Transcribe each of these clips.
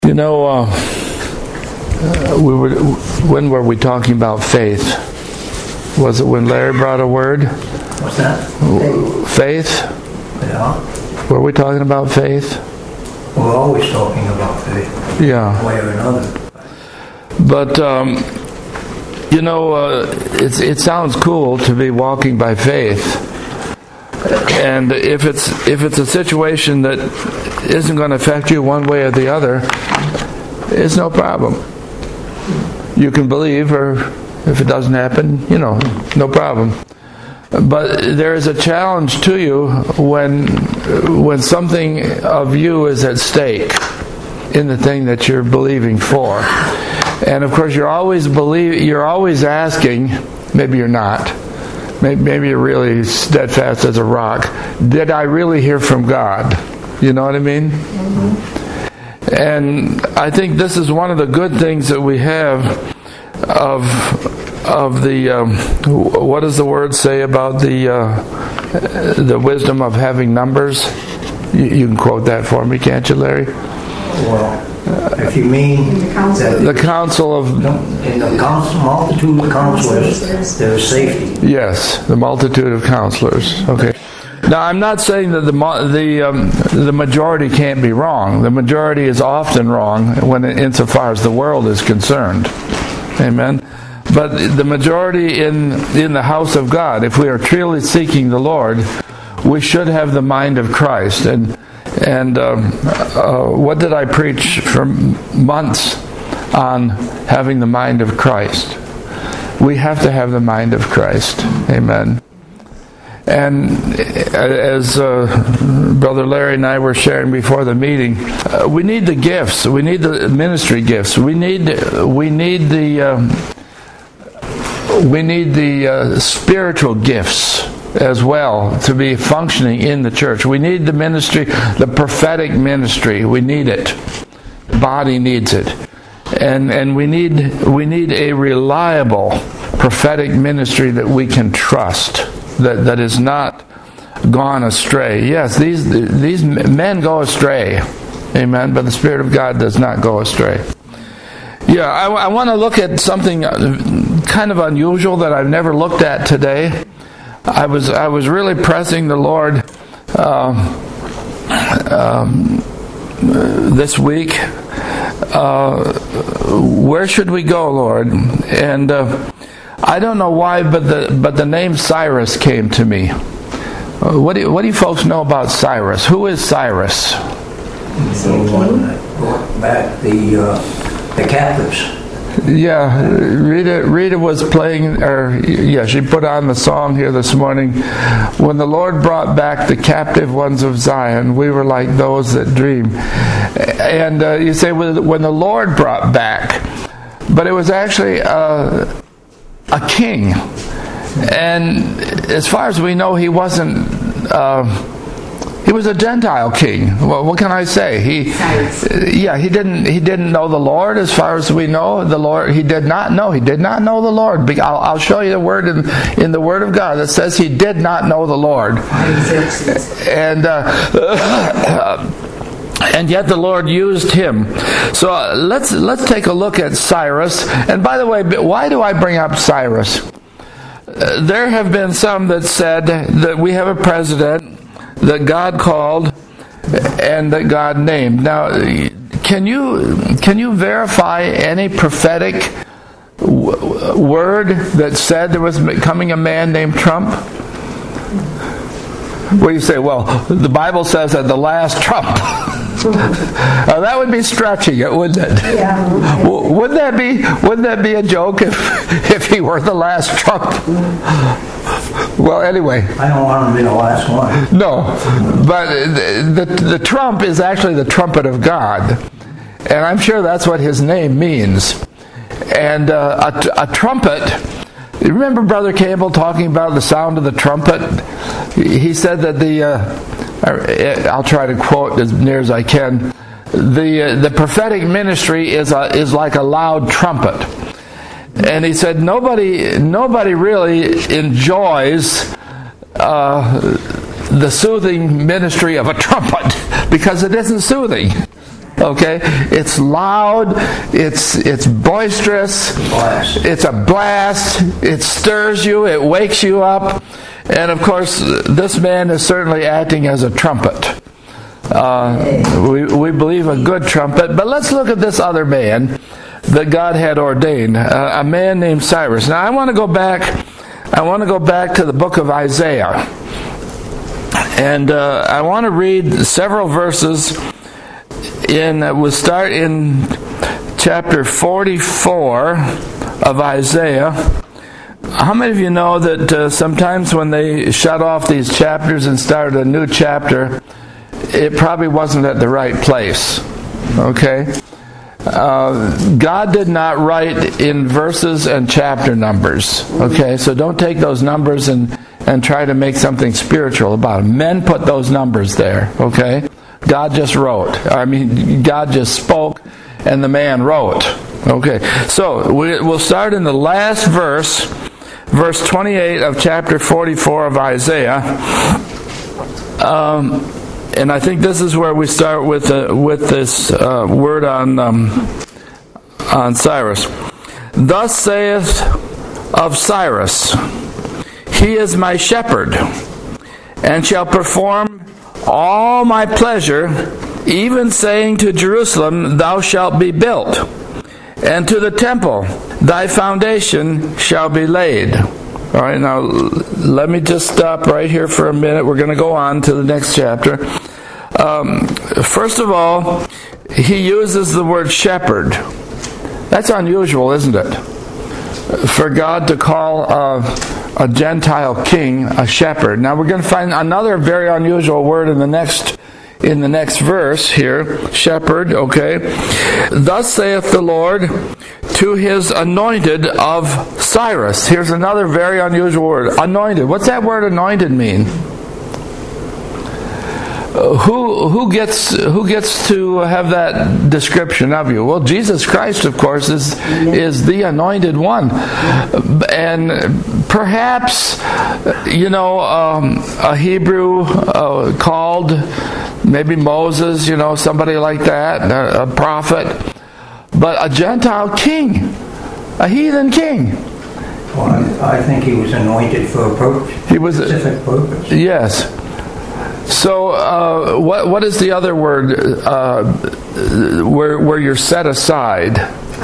You know, when were we talking about faith? Was it when Larry brought a word? What's that? Faith? Yeah. Were we talking about faith? We're always talking about faith. Yeah. One way or another. But, you know, it sounds cool to be walking by faith. And if it's a situation that isn't going to affect you one way or the other, it's no problem. You can believe, or if it doesn't happen, you know, no problem. But there is a challenge to you when something of you is at stake in the thing that you're believing for. And of course, you're always asking, maybe you're not, maybe you're really steadfast as a rock, did I really hear from God? You know what I mean? Mm-hmm. And I think this is one of the good things that we have of the what does the word say about the wisdom of having numbers? You can quote that for me, can't you, Larry? Well, if you mean the council of in the multitude of counselors, there is safety. Yes, the multitude of counselors. Okay. Now, I'm not saying that the majority can't be wrong. The majority is often wrong insofar as the world is concerned. Amen. But the majority in the house of God, if we are truly seeking the Lord, we should have the mind of Christ. And what did I preach for months on having the mind of Christ? We have to have the mind of Christ. Amen. And as Brother Larry and I were sharing before the meeting, we need the gifts. We need the ministry gifts. We need the spiritual gifts as well to be functioning in the church. We need the ministry, the prophetic ministry. We need it. The body needs it, and we need a reliable prophetic ministry that we can trust. That is not gone astray. Yes, these men go astray. Amen. But the Spirit of God does not go astray. Yeah, I want to look at something kind of unusual that I've never looked at today. I was really pressing the Lord this week. Where should we go, Lord? And I don't know why, but the name Cyrus came to me. What do you folks know about Cyrus? Who is Cyrus? The one that brought back the captives. Yeah, Rita was playing, she put on the song here this morning. When the Lord brought back the captive ones of Zion, we were like those that dream. And you say, when the Lord brought back, but it was actually a king, and as far as we know, he wasn't. He was a Gentile king. Well, what can I say? He didn't know the Lord, as far as we know. The Lord, he did not know the Lord. I'll show you the word in the Word of God that says he did not know the Lord, and yet the Lord used him. So let's take a look at Cyrus. And by the way, why do I bring up Cyrus? There have been some that said that we have a president that God called and that God named. Now, can you verify any prophetic word that said there was coming a man named Trump? Well, you say, well, the Bible says that the last Trump. That would be stretching it, wouldn't it? Yeah. Wouldn't that be a joke if he were the last Trump? Well, anyway. I don't want him to be the last one. No, but the trump is actually the trumpet of God, and I'm sure that's what his name means. And a trumpet. You remember Brother Campbell talking about the sound of the trumpet? He said that I'll try to quote as near as I can. The prophetic ministry is like a loud trumpet, and he said nobody really enjoys the soothing ministry of a trumpet because it isn't soothing. Okay? It's loud, it's boisterous, it's a blast, it stirs you, it wakes you up, and of course, this man is certainly acting as a trumpet. We believe a good trumpet, but let's look at this other man that God had ordained, a man named Cyrus. Now I want to go back to the book of Isaiah, and I want to read several verses. We'll start in chapter 44 of Isaiah. How many of you know that sometimes when they shut off these chapters and started a new chapter, it probably wasn't at the right place? Okay? God did not write in verses and chapter numbers. Okay? So don't take those numbers and try to make something spiritual about them. Men put those numbers there. Okay? God just wrote. God just spoke, and the man wrote. Okay, so we'll start in the last verse 28 of chapter 44 of Isaiah. And I think this is where we start with this word on Cyrus. Thus saith of Cyrus, he is my shepherd, and shall perform all my pleasure, even saying to Jerusalem, thou shalt be built, and to the temple, thy foundation shall be laid. All right, now let me just stop right here for a minute. We're going to go on to the next chapter. First of all, he uses the word shepherd. That's unusual, isn't it? For God to call a Gentile king a shepherd. Now we're going to find another very unusual word in the next verse here, shepherd. Okay, thus saith the Lord to his anointed of Cyrus. Here's another very unusual word, anointed. What's that word anointed mean? Who gets to have that description of you? Well, Jesus Christ, of course, is the anointed one, and perhaps a Hebrew called maybe Moses, somebody like that, a prophet, but a Gentile king, a heathen king. Well, I think he was anointed for a purpose. He was a specific purpose. Yes. So, what is the other word where you're set aside?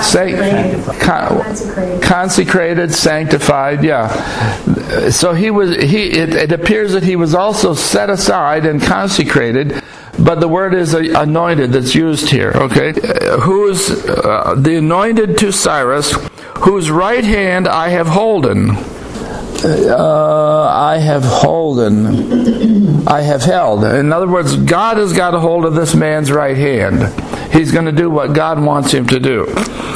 Consecrated, sanctified. Yeah. So it appears that he was also set aside and consecrated, but the word is anointed that's used here. Okay, who's the anointed to Cyrus, whose right hand I have holden. I have held. In other words, God has got a hold of this man's right hand. He's going to do what God wants him to do.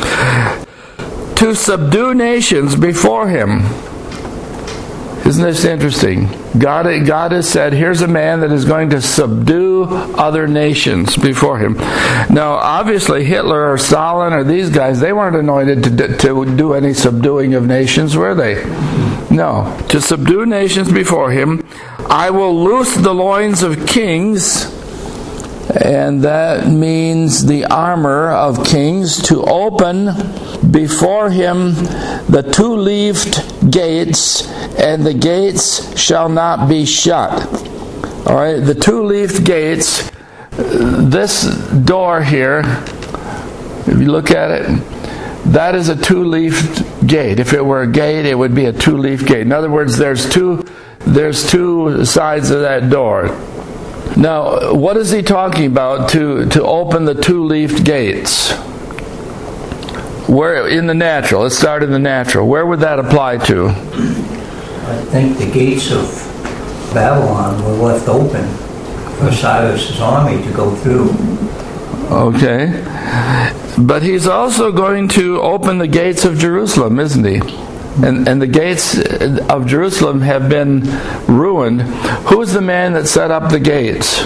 To subdue nations before him. Isn't this interesting? God has said, here's a man that is going to subdue other nations before him. Now, obviously, Hitler or Stalin or these guys, they weren't anointed to do any subduing of nations, were they? No. To subdue nations before him. I will loose the loins of kings, and that means the armor of kings, to open before him the two-leaved gates, and the gates shall not be shut. All right, the two-leaved gates, this door here, if you look at it, that is a two-leafed gate. If it were a gate, it would be a two-leaf gate. In other words, there's two sides of that door. Now, what is he talking about to open the two-leafed gates? Where in the natural? Let's start in the natural. Where would that apply to? I think the gates of Babylon were left open for Cyrus's army to go through. Okay. But he's also going to open the gates of Jerusalem, isn't he? And the gates of Jerusalem have been ruined. Who's the man that set up the gates?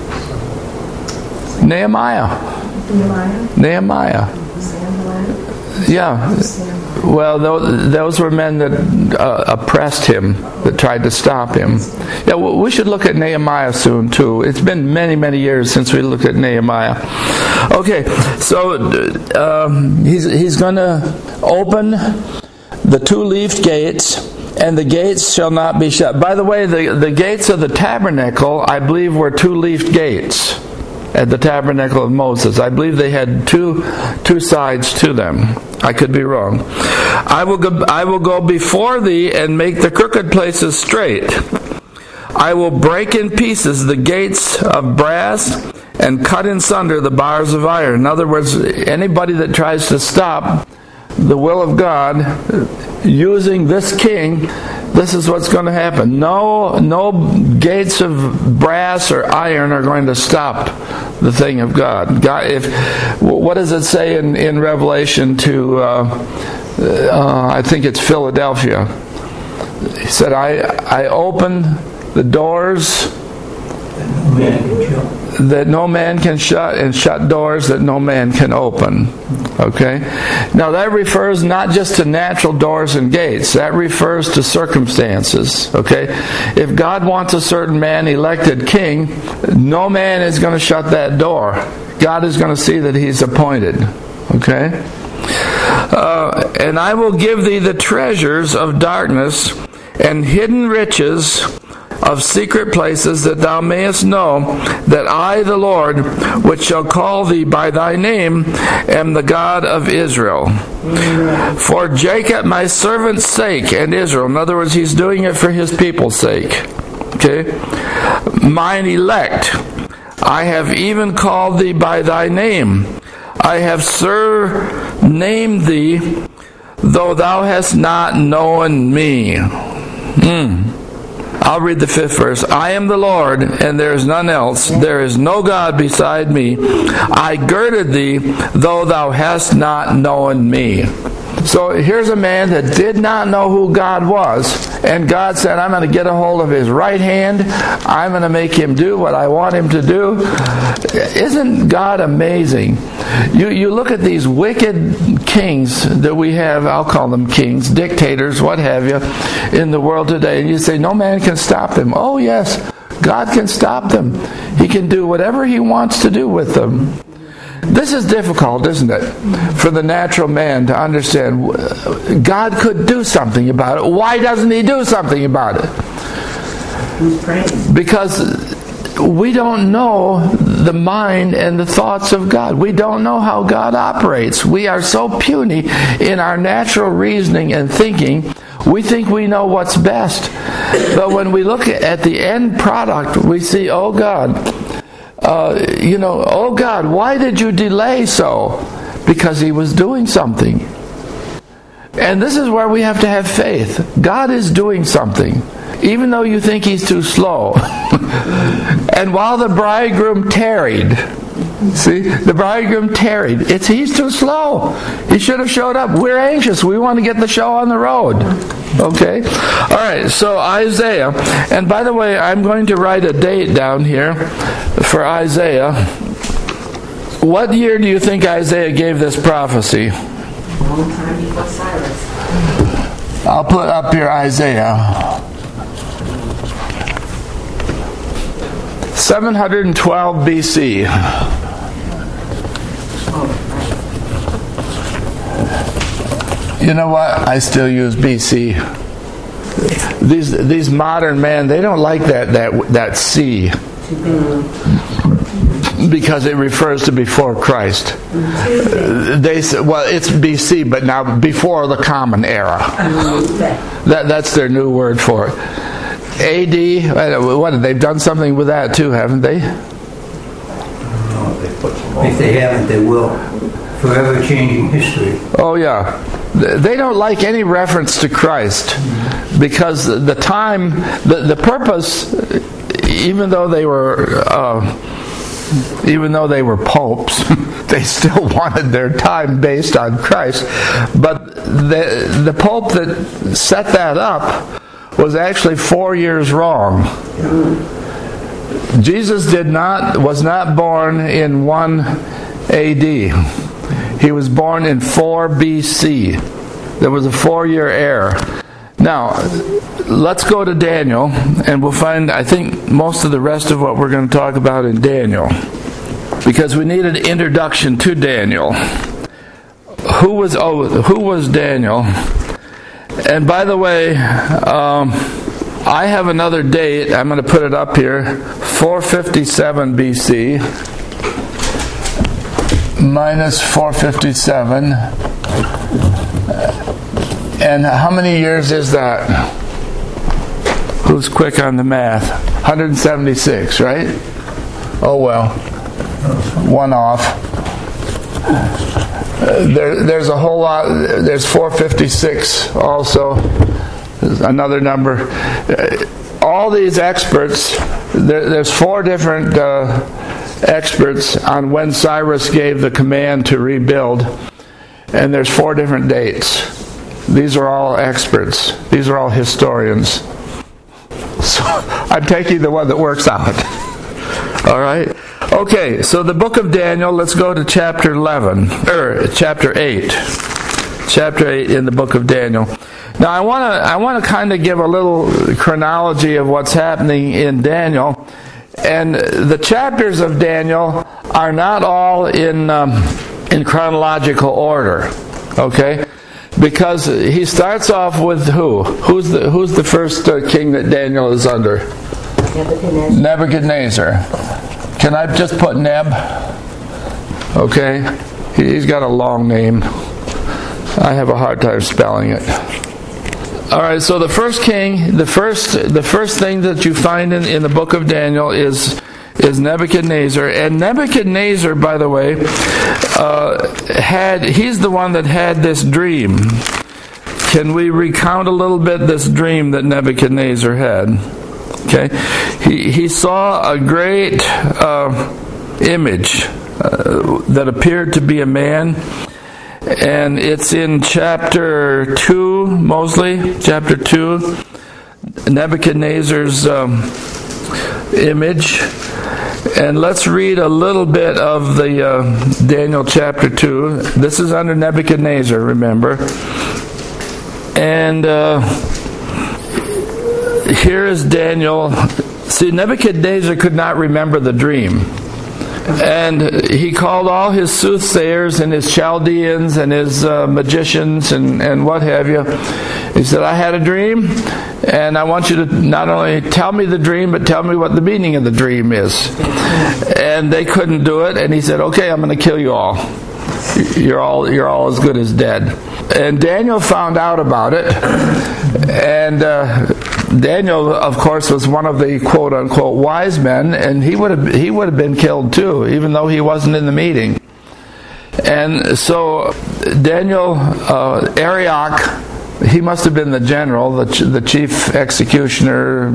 Nehemiah. Yeah. Well, those were men that oppressed him, that tried to stop him. Yeah, well, we should look at Nehemiah soon, too. It's been many, many years since we looked at Nehemiah. Okay, so he's going to open the two-leafed gates, and the gates shall not be shut. By the way, the gates of the tabernacle, I believe, were two-leafed gates at the tabernacle of Moses. I believe they had two sides to them. I could be wrong. I will go before thee and make the crooked places straight. I will break in pieces the gates of brass and cut in sunder the bars of iron. In other words, anybody that tries to stop the will of God using this king, this is what's going to happen. No gates of brass or iron are going to stop the thing of God. What does it say in Revelation to, I think it's Philadelphia? He said, I open the doors that no man can shut, and shut doors that no man can open. Okay? Now that refers not just to natural doors and gates. That refers to circumstances. Okay? If God wants a certain man elected king, no man is going to shut that door. God is going to see that he's appointed. Okay? And I will give thee the treasures of darkness and hidden riches of secret places, that thou mayest know that I, the Lord, which shall call thee by thy name, am the God of Israel. For Jacob my servant's sake, and Israel. In other words, he's doing it for his people's sake. Okay? Mine elect, I have even called thee by thy name. I have surnamed thee, though thou hast not known me. I'll read the 5th verse. I am the Lord, and there is none else. There is no God beside me. I girded thee, though thou hast not known me. So here's a man that did not know who God was, and God said, I'm going to get a hold of his right hand. I'm going to make him do what I want him to do. Isn't God amazing? You look at these wicked kings that we have, I'll call them kings, dictators, what have you, in the world today, and you say, no man can stop them. Oh yes, God can stop them. He can do whatever he wants to do with them. This is difficult, isn't it, for the natural man to understand. God could do something about it. Why doesn't he do something about it? Because we don't know the mind and the thoughts of God. We don't know how God operates. We are so puny in our natural reasoning and thinking. We think we know what's best. But when we look at the end product, we see, oh God, oh God, why did you delay so? Because he was doing something. And this is where we have to have faith. God is doing something, even though you think he's too slow. And while the bridegroom tarried, see, the bridegroom tarried. He's too slow. He should have showed up. We're anxious. We want to get the show on the road. Okay? All right, so Isaiah. And by the way, I'm going to write a date down here for Isaiah. What year do you think Isaiah gave this prophecy? A long time before Cyrus. I'll put up here Isaiah. 712 BC. You know what? I still use BC. These modern men, they don't like that C, because it refers to before Christ. They say, well, it's BC, but now before the Common Era. That's their new word for it. AD, what, they've done something with that too, haven't they? If they haven't, they will. Forever changing history. Oh yeah. They don't like any reference to Christ, because the time, the purpose, even though they were popes, they still wanted their time based on Christ. But the pope that set that up was actually 4 years wrong. Jesus was not born in 1 AD. He was born in 4 BC. There was a 4-year error. Now, let's go to Daniel, and we'll find, I think, most of the rest of what we're going to talk about in Daniel. Because we need an introduction to Daniel. Who was Daniel? And by the way, I have another date. I'm going to put it up here. 457 BC minus 457. And how many years is that? Who's quick on the math? 176, right? Oh well. One off. There's a whole lot. There's 456 also. There's another number. All these experts, there's 4 different experts on when Cyrus gave the command to rebuild. And there's 4 different dates. These are all experts. These are all historians. So I'm taking the one that works out. All right? Okay, so the book of Daniel, let's go to chapter 8. Chapter 8 in the book of Daniel. Now I want to kind of give a little chronology of what's happening in Daniel. And the chapters of Daniel are not all in chronological order. Okay? Because he starts off with who? Who's the first king that Daniel is under? Nebuchadnezzar. Can I just put Neb? Okay. He's got a long name. I have a hard time spelling it. All right. So the first king, the first thing that you find in the book of Daniel is Nebuchadnezzar. And Nebuchadnezzar, by the way, he's the one that had this dream. Can we recount a little bit this dream that Nebuchadnezzar had? Okay, he saw a great image that appeared to be a man, and it's in chapter 2, mostly chapter 2. Nebuchadnezzar's image. And let's read a little bit of the Daniel chapter 2. This is under Nebuchadnezzar, remember. And here is Daniel. See, Nebuchadnezzar could not remember the dream. And he called all his soothsayers and his Chaldeans and his magicians and what have you. He said, I had a dream, and I want you to not only tell me the dream, but tell me what the meaning of the dream is. And they couldn't do it, and he said, okay, I'm going to kill you all. You're all as good as dead. And Daniel found out about it, and Daniel, of course, was one of the quote-unquote wise men, and he would have been killed too, even though he wasn't in the meeting. And so Daniel, Arioch, he must have been the general, the chief executioner,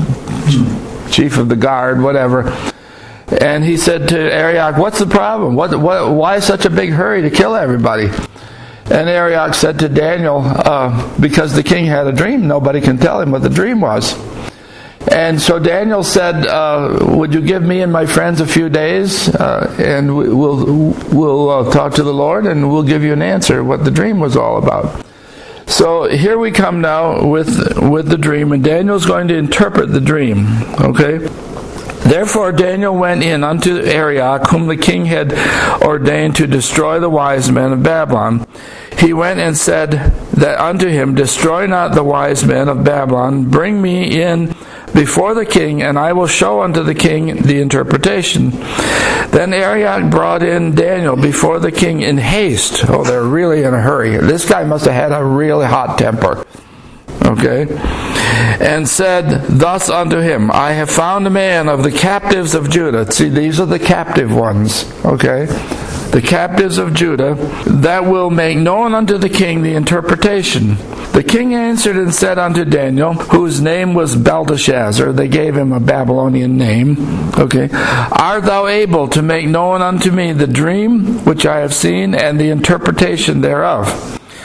chief of the guard, whatever. And he said to Arioch, what's the problem? Why such a big hurry to kill everybody? And Arioch said to Daniel, because the king had a dream, nobody can tell him what the dream was. And so Daniel said, would you give me and my friends a few days, and we'll talk to the Lord, and we'll give you an answer what the dream was all about. So here we come now with the dream, and Daniel's going to interpret the dream. Okay? Therefore Daniel went in unto Arioch, whom the king had ordained to destroy the wise men of Babylon. He went and said that unto him, destroy not the wise men of Babylon, bring me in before the king, and I will show unto the king the interpretation. Then Arioch brought in Daniel before the king in haste. Oh, they're really in a hurry. This guy must have had a really hot temper. Okay? And said thus unto him, I have found a man of the captives of Judah. See, these are the captive ones. Okay? The captives of Judah, that will make known unto the king the interpretation. The king answered and said unto Daniel, whose name was Belteshazzar, they gave him a Babylonian name, okay, art thou able to make known unto me the dream which I have seen and the interpretation thereof?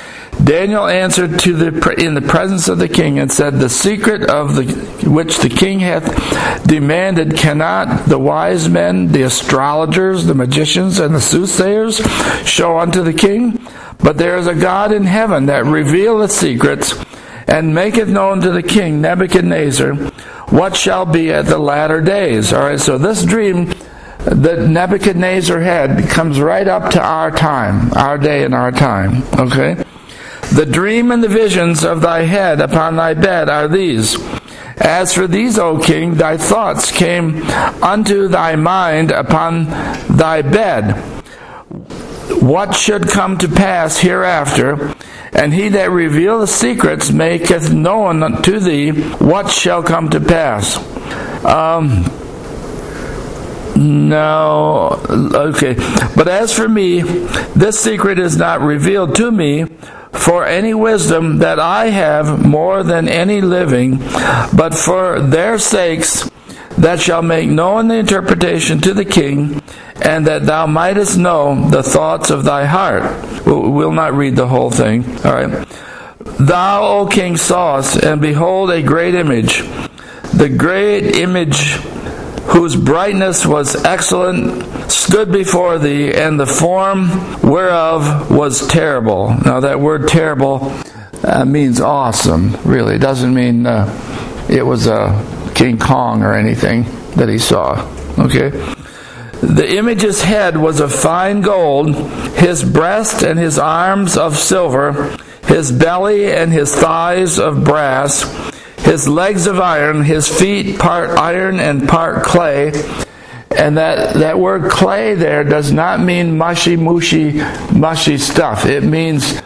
Daniel answered in the presence of the king and said, the secret of which the king hath demanded cannot the wise men, the astrologers, the magicians, and the soothsayers show unto the king? But there is a God in heaven that revealeth secrets, and maketh known to the king Nebuchadnezzar what shall be at the latter days. All right, so this dream that Nebuchadnezzar had comes right up to our time, our day and our time. Okay? The dream and the visions of thy head upon thy bed are these. As for these, O king, thy thoughts came unto thy mind upon thy bed, what should come to pass hereafter, and he that revealeth secrets maketh known to thee what shall come to pass. No, okay. But as for me, this secret is not revealed to me for any wisdom that I have more than any living, but for their sakes that shall make known the interpretation to the king, and that thou mightest know the thoughts of thy heart. We'll not read the whole thing. All right. Thou, O king, sawest, and behold, a great image. The great image, whose brightness was excellent, stood before thee, and the form whereof was terrible. Now that word terrible means awesome, really. It doesn't mean it was a King Kong or anything that he saw. Okay? The image's head was of fine gold, his breast and his arms of silver, his belly and his thighs of brass, his legs of iron, his feet part iron and part clay. And that word clay there does not mean mushy stuff. It means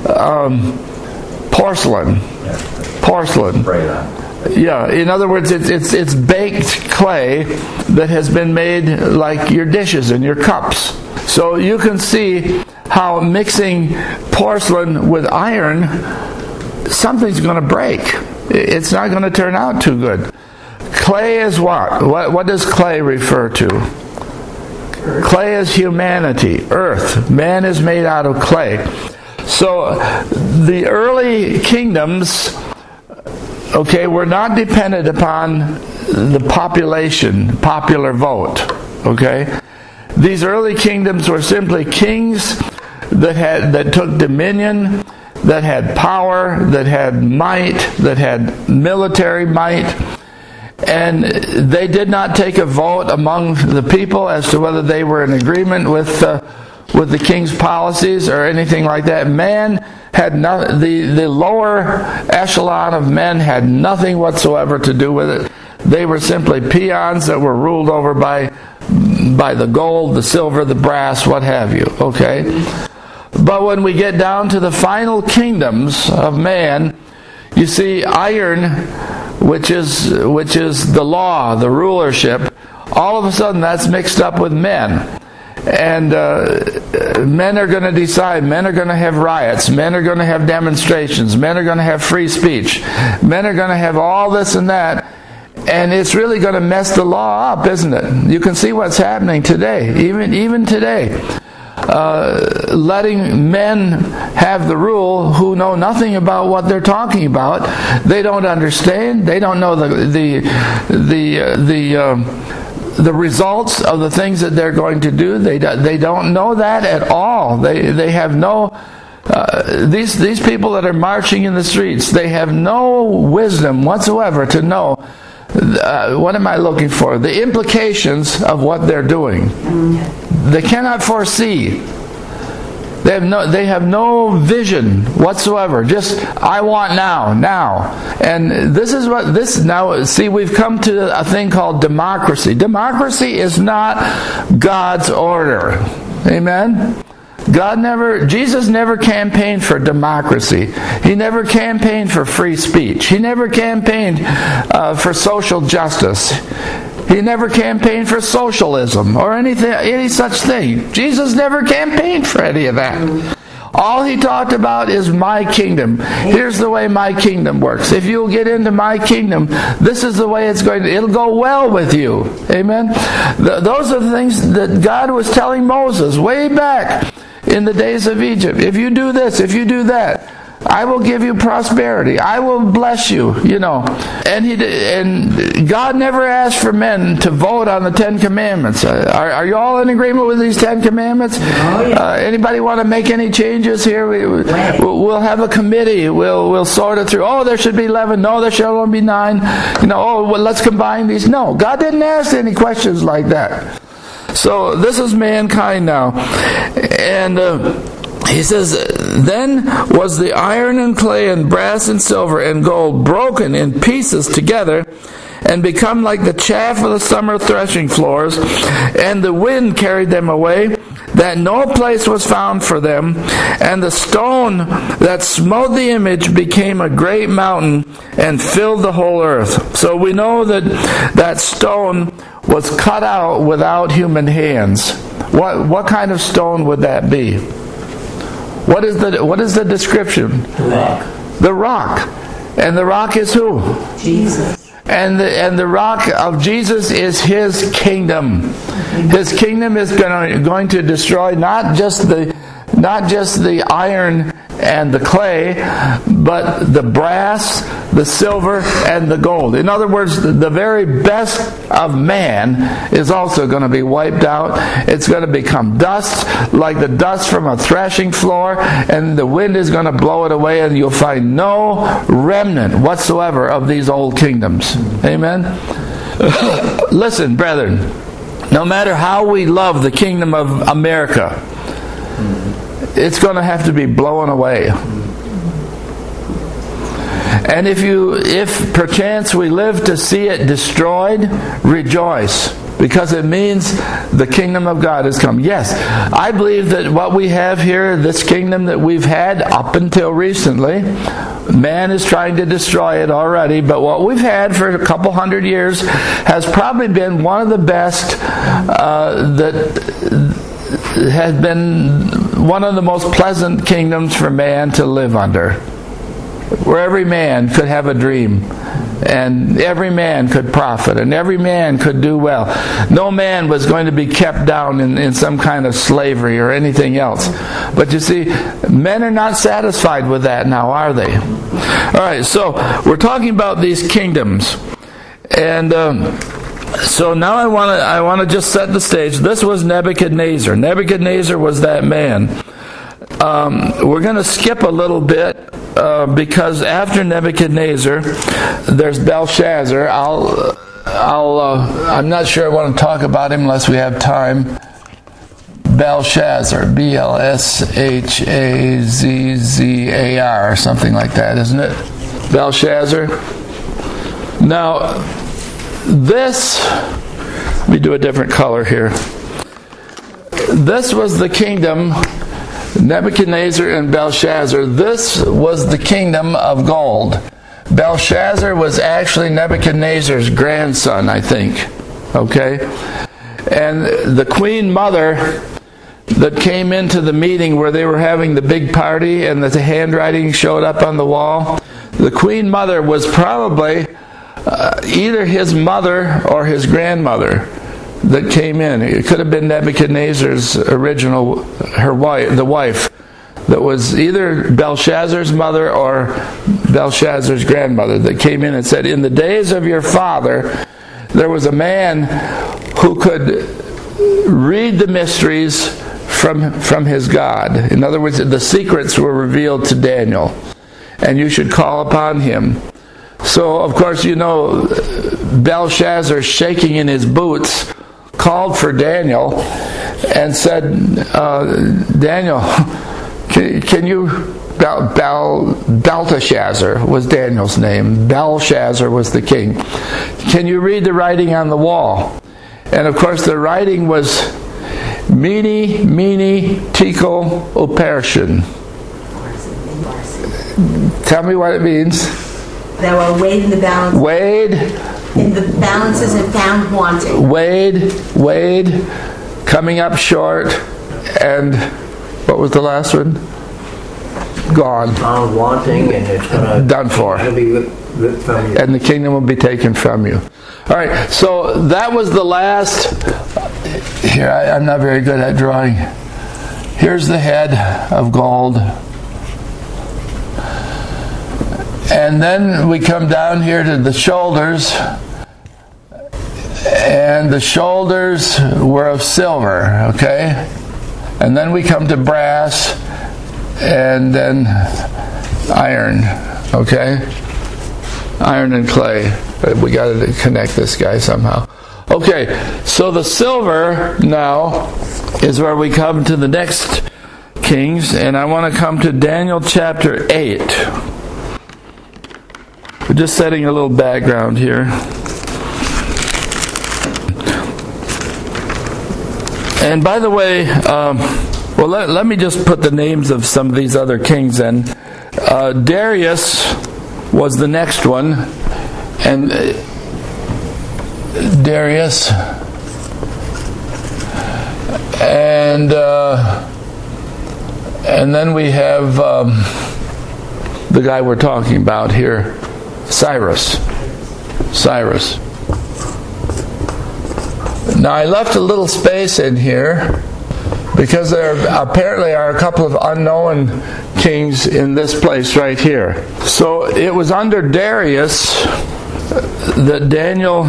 porcelain. Porcelain. Yeah, in other words, it's baked clay that has been made like your dishes and your cups. So you can see how mixing porcelain with iron, something's going to break. It's not going to turn out too good. Clay is what? What does clay refer to? Earth. Clay is humanity, earth. Man is made out of clay. So the early kingdoms, okay, were not dependent upon the population, popular vote. Okay? These early kingdoms were simply kings that took dominion, that had power, that had might, that had military might, and they did not take a vote among the people as to whether they were in agreement with the king's policies or anything like that. Man had the lower echelon of men had nothing whatsoever to do with it. They were simply peons that were ruled over by the gold, the silver, the brass, what have you. Okay? But when we get down to the final kingdoms of man, you see iron, which is the law, the rulership, all of a sudden that's mixed up with men. And men are going to decide, men are going to have riots, men are going to have demonstrations, men are going to have free speech, men are going to have all this and that, and it's really going to mess the law up, isn't it? You can see what's happening today, even today. Letting men have the rule who know nothing about what they're talking about. They don't understand. They don't know the results of the things that they're going to do. They don't know that at all. They have no. These people that are marching in the streets, they have no wisdom whatsoever to know. What am I looking for? The implications of what they're doing. They cannot foresee. They have no vision whatsoever. Just, I want now. And this is what this now. See, we've come to a thing called democracy. Democracy is not God's order. Amen. Jesus never campaigned for democracy. He never campaigned for free speech. He never campaigned for social justice. He never campaigned for socialism or any such thing. Jesus never campaigned for any of that. All he talked about is my kingdom. Here's the way my kingdom works. If you'll get into my kingdom, this is the way it'll go well with you. Amen? Those are the things that God was telling Moses way back in the days of Egypt. If you do this, if you do that, I will give you prosperity. I will bless you, And God never asked for men to vote on the 10 Commandments. Are you all in agreement with these 10 Commandments? Oh, yeah. Anybody want to make any changes here? We'll have a committee. We'll sort it through. Oh, there should be 11. No, there should only be 9. Let's combine these. No, God didn't ask any questions like that. So this is mankind now. And he says, then was the iron and clay and brass and silver and gold broken in pieces together and become like the chaff of the summer threshing floors, and the wind carried them away, that no place was found for them, and the stone that smote the image became a great mountain and filled the whole earth. So we know that stone was cut out without human hands. What kind of stone would that be? What is the description? The rock. And the rock is who? Jesus. And the rock of Jesus is His kingdom. His kingdom is going to destroy not just the iron and the clay, but the brass, the silver, and the gold. In other words, the very best of man is also going to be wiped out. It's going to become dust, like the dust from a threshing floor, and the wind is going to blow it away, and you'll find no remnant whatsoever of these old kingdoms. Amen? Listen, brethren, no matter how we love the kingdom of America, it's going to have to be blown away. And if perchance we live to see it destroyed, rejoice, because it means the kingdom of God has come. Yes, I believe that what we have here, this kingdom that we've had up until recently, man is trying to destroy it already, but what we've had for a couple hundred years has probably been one of the best that has been one of the most pleasant kingdoms for man to live under, where every man could have a dream, and every man could profit, and every man could do well. No man was going to be kept down in some kind of slavery or anything else. But you see, men are not satisfied with that now, are they? All right, so we're talking about these kingdoms, and so now I want to just set the stage. This was Nebuchadnezzar. Nebuchadnezzar was that man. We're going to skip a little bit because after Nebuchadnezzar, there's Belshazzar. I'm not sure I want to talk about him unless we have time. Belshazzar, Belshazzar, or something like that, isn't it? Belshazzar. Now, let me do a different color here. This was the kingdom, Nebuchadnezzar and Belshazzar. This was the kingdom of gold. Belshazzar was actually Nebuchadnezzar's grandson, I think. Okay? And the queen mother that came into the meeting where they were having the big party and the handwriting showed up on the wall, the queen mother was probably either his mother or his grandmother that came in. It could have been Nebuchadnezzar's original, the wife, that was either Belshazzar's mother or Belshazzar's grandmother that came in and said, in the days of your father, there was a man who could read the mysteries from his God. In other words, the secrets were revealed to Daniel, and you should call upon him. So, of course, Belshazzar, shaking in his boots, called for Daniel and said, Daniel, can you... Belteshazzar was Daniel's name. Belshazzar was the king. Can you read the writing on the wall? And, of course, the writing was Mene, Mene, Tekel, Upharsin. Tell me what it means. They were weighed in the balance. Weighed. In the balances and found wanting. Weighed, coming up short, and what was the last one? Gone. Found wanting, and it's going to... Done for. It'll be ripped from you. And the kingdom will be taken from you. All right, so that was the last... Here, I'm not very good at drawing. Here's the head of gold. And then we come down here to the shoulders, and the shoulders were of silver, okay? And then we come to brass, and then iron, okay? Iron and clay. We got to connect this guy somehow. Okay, so the silver now is where we come to the next kings, and I want to come to Daniel chapter 8. We're just setting a little background here. And by the way, let me just put the names of some of these other kings in. Darius was the next one, and Darius, and then we have the guy we're talking about here, Cyrus. Now I left a little space in here because there apparently are a couple of unknown kings in this place right here. So it was under Darius that Daniel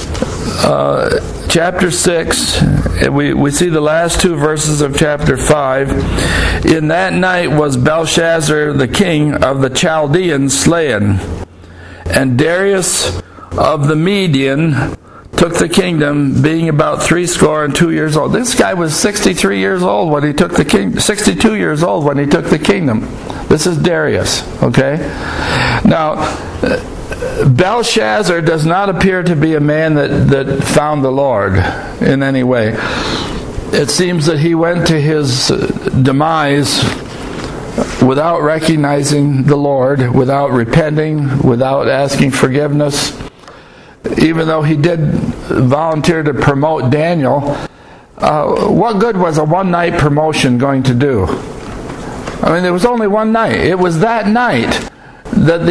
chapter 6, we see the last two verses of chapter 5. In that night was Belshazzar the king of the Chaldeans slain, and Darius of the Median took the kingdom, being about 62 years old. This guy was 63 years old when he took the kingdom. 62 years old when he took the kingdom. This is Darius, okay? Now, Belshazzar does not appear to be a man that found the Lord in any way. It seems that he went to his demise without recognizing the Lord, without repenting, without asking forgiveness. Even though he did volunteer to promote Daniel, what good was a one-night promotion going to do? I mean, there was only one night. It was that night that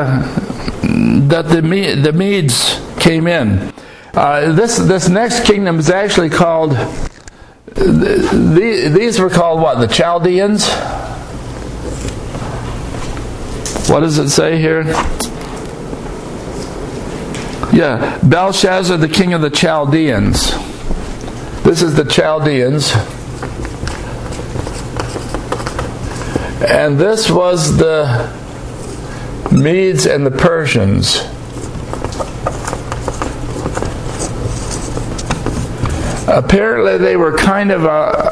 the Medes came in. This next kingdom is actually called. These were called what? The Chaldeans. What does it say here? Yeah, Belshazzar, the king of the Chaldeans. This is the Chaldeans. And this was the Medes and the Persians. Apparently they were kind of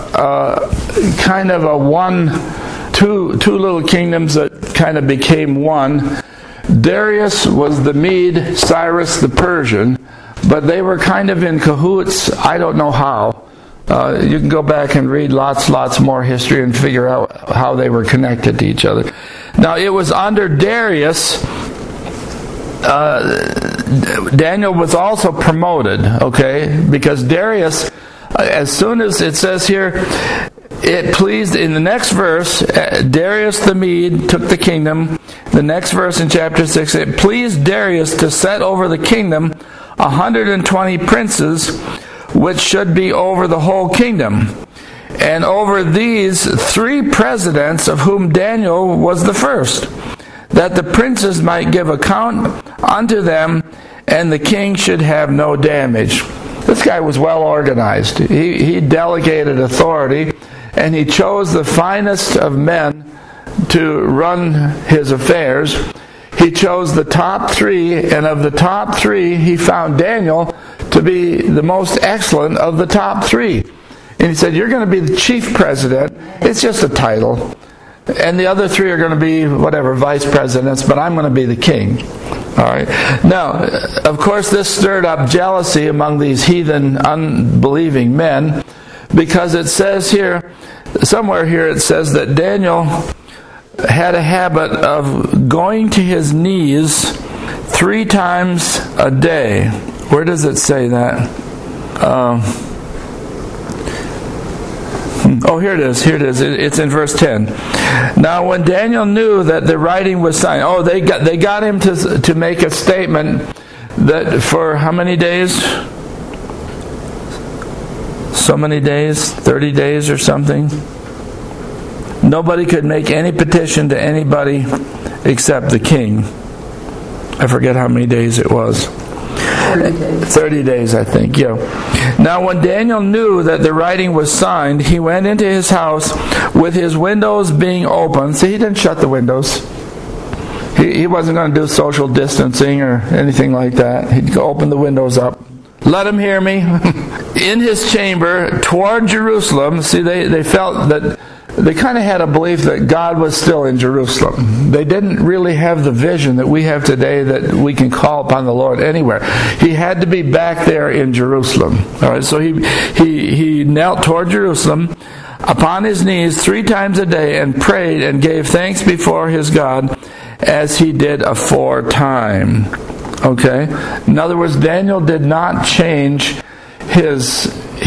two little kingdoms that kind of became one. Darius was the Mede, Cyrus the Persian, but they were kind of in cahoots. I don't know how. You can go back and read lots more history and figure out how they were connected to each other. Now, it was under Darius, Daniel was also promoted, okay? Because Darius, as soon as it says here, it pleased, in the next verse, Darius the Mede took the kingdom. The next verse in chapter 6, it pleased Darius to set over the kingdom 120 princes, which should be over the whole kingdom. And over these 3 presidents, of whom Daniel was the first, that the princes might give account unto them, and the king should have no damage. This guy was well organized. He delegated authority, and he chose the finest of men to run his affairs. He chose the top 3, and of the top 3, he found Daniel to be the most excellent of the top 3. And he said, you're going to be the chief president. It's just a title. And the other 3 are going to be, whatever, vice presidents, but I'm going to be the king. All right. Now, of course, this stirred up jealousy among these heathen, unbelieving men, because it says here, somewhere here it says that Daniel had a habit of going to his knees 3 times a day. Where does it say that? Here it is. It's in verse 10. Now, when Daniel knew that the writing was signed, they got him to make a statement that for how many days? So many days, 30 days or something. Nobody could make any petition to anybody except the king. I forget how many days it was. 30 days. 30 days, I think, yeah. Now, when Daniel knew that the writing was signed, he went into his house with his windows being open. See, he didn't shut the windows. He wasn't going to do social distancing or anything like that. He'd open the windows up. Let him hear me. In his chamber toward Jerusalem. See, they felt that they kind of had a belief that God was still in Jerusalem. They didn't really have the vision that we have today that we can call upon the Lord anywhere. He had to be back there in Jerusalem. All right, so he knelt toward Jerusalem upon his knees 3 times a day and prayed and gave thanks before his God as he did aforetime. Okay? In other words, Daniel did not change his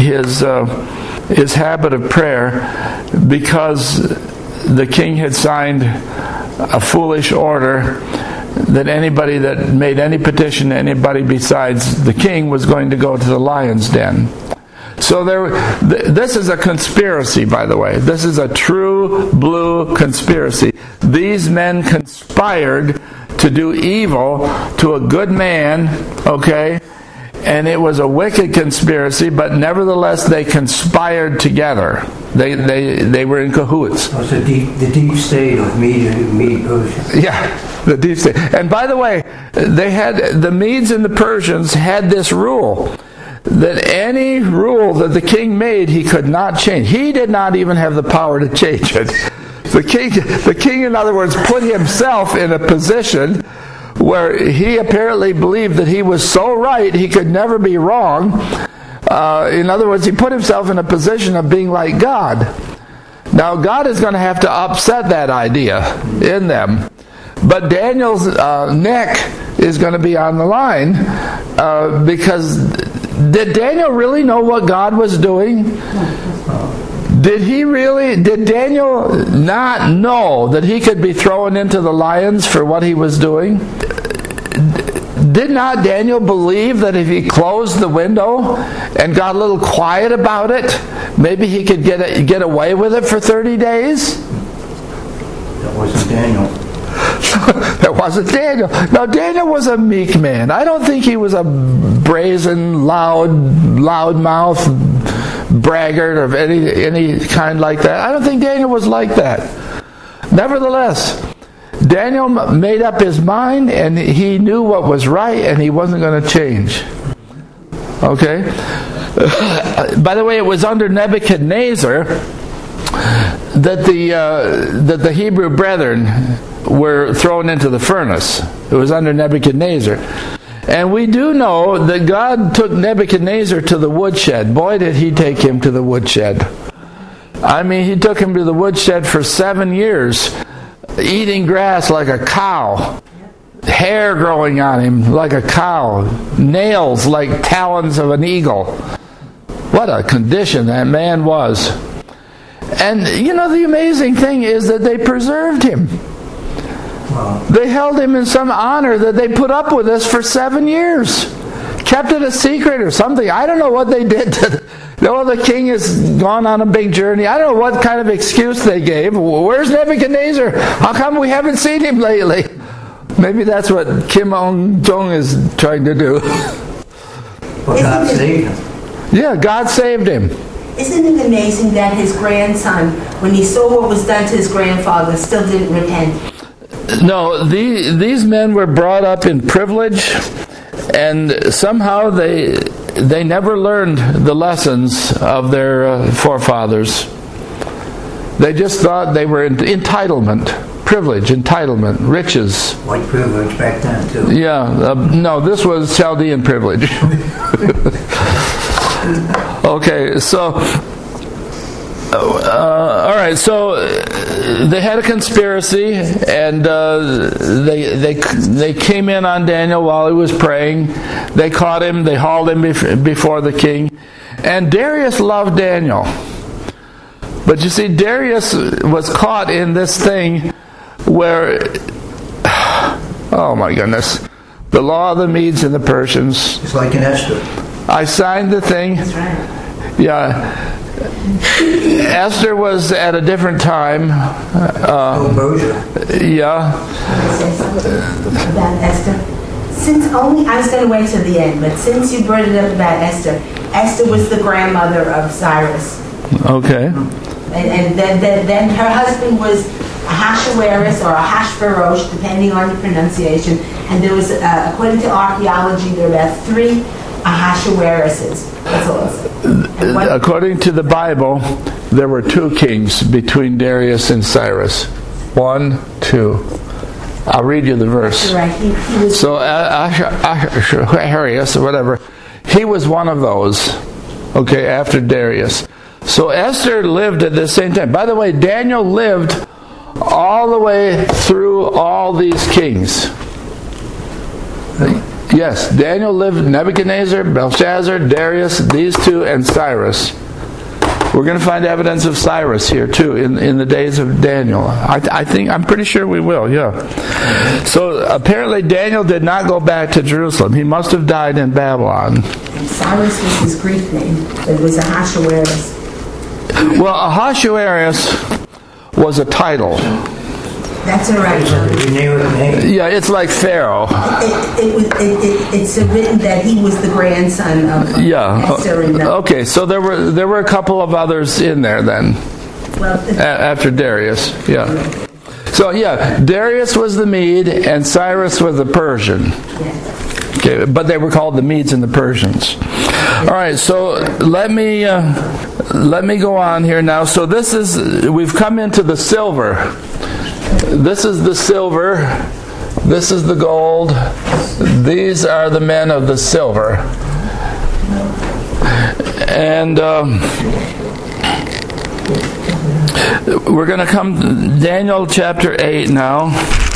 habit of prayer because the king had signed a foolish order that anybody that made any petition to anybody besides the king was going to go to the lion's den. So this is a conspiracy, by the way. This is a true blue conspiracy. These men conspired to do evil to a good man, okay? And it was a wicked conspiracy, but nevertheless they conspired together. They were in cahoots. It was the deep state of Mede Persia. Yeah, the deep state. And by the way, the Medes and the Persians had this rule, that any rule that the king made, he could not change. He did not even have the power to change it. The king, in other words, put himself in a position where he apparently believed that he was so right he could never be wrong. In other words, he put himself in a position of being like God. Now, God is going to have to upset that idea in them. But Daniel's neck is going to be on the line because did Daniel really know what God was doing? Did Daniel not know that he could be thrown into the lions for what he was doing? Did not Daniel believe that if he closed the window and got a little quiet about it, maybe he could get away with it for 30 days? That wasn't Daniel. That wasn't Daniel. Now, Daniel was a meek man. I don't think he was a brazen, loud-mouthed braggart of any kind like that. I don't think Daniel was like that. Nevertheless, Daniel made up his mind and he knew what was right and he wasn't going to change. Okay? By the way, it was under Nebuchadnezzar that the Hebrew brethren were thrown into the furnace. It was under Nebuchadnezzar. And we do know that God took Nebuchadnezzar to the woodshed. Boy, did he take him to the woodshed. I mean, he took him to the woodshed for 7 years, eating grass like a cow, hair growing on him like a cow, nails like talons of an eagle. What a condition that man was. And, you know, the amazing thing is that they preserved him. They held him in some honor that they put up with us for 7 years. Kept it a secret or something. I don't know what they did. The king has gone on a big journey. I don't know what kind of excuse they gave. Where's Nebuchadnezzar? How come we haven't seen him lately? Maybe that's what Kim Jong is trying to do. Well, God saved him. Yeah, God saved him. Isn't it amazing that his grandson, when he saw what was done to his grandfather, still didn't repent? No, these men were brought up in privilege, and somehow they never learned the lessons of their forefathers. They just thought they were entitlement, privilege, entitlement, riches. White privilege back then, too. Yeah, no, this was Chaldean privilege. Okay, so all right, so they had a conspiracy, and they came in on Daniel while he was praying. They caught him, they hauled him before the king, and Darius loved Daniel. But you see, Darius was caught in this thing where, oh my goodness, the law of the Medes and the Persians. It's like in Esther. I signed the thing. That's right. Yeah. Esther was at a different time. Persia. Yeah. About Esther. I was going to wait till the end, but since you brought it up about Esther, Esther was the grandmother of Cyrus. Okay. And then her husband was Ahasuerus or Ahashverosh, depending on the pronunciation. And there was, according to archaeology, there were about 3 Ahasueruses. That's all. According to the Bible, there were 2 kings between Darius and Cyrus. 1, 2. I'll read you the verse. Right. He was So Ahasuerus or whatever, he was one of those. Okay, after Darius. So Esther lived at the same time. By the way, Daniel lived all the way through all these kings. Yes, Daniel lived Nebuchadnezzar, Belshazzar, Darius, these 2, and Cyrus. We're going to find evidence of Cyrus here too in the days of Daniel. I'm pretty sure we will, yeah. So apparently Daniel did not go back to Jerusalem. He must have died in Babylon. Cyrus was his Greek name. It was Ahasuerus. Well, Ahasuerus was a title. That's all right. It's a generic name. Yeah, it's like Pharaoh. It's written that he was the grandson of Esther. And Okay, so there were a couple of others in there then. well, After Darius, yeah. So yeah, Darius was the Mede and Cyrus was the Persian. yes. Okay, but they were called the Medes and the Persians. All right, so let me go on here now. So we've come into the silver. This is the silver. This is the gold. These are the men of the silver. And we're going to come to Daniel chapter 8 now.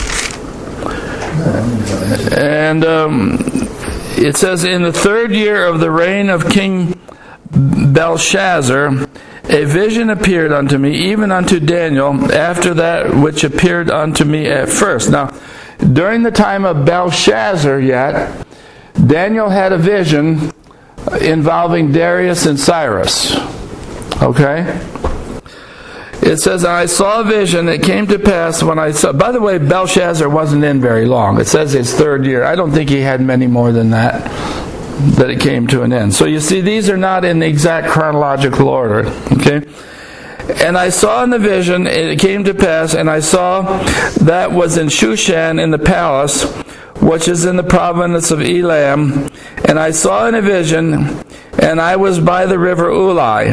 And it says, in the 3rd year of the reign of King Belshazzar, a vision appeared unto me, even unto Daniel, after that which appeared unto me at first. Now, during the time of Belshazzar yet, Daniel had a vision involving Darius and Cyrus. Okay? It says, I saw a vision. It came to pass when I saw... By the way, Belshazzar wasn't in very long. It says his 3rd year. I don't think he had many more than that it came to an end. So you see, these are not in the exact chronological order. Okay? And I saw in the vision, it came to pass, and I saw that was in Shushan in the palace, which is in the province of Elam. And I saw in a vision, and I was by the river Ulai.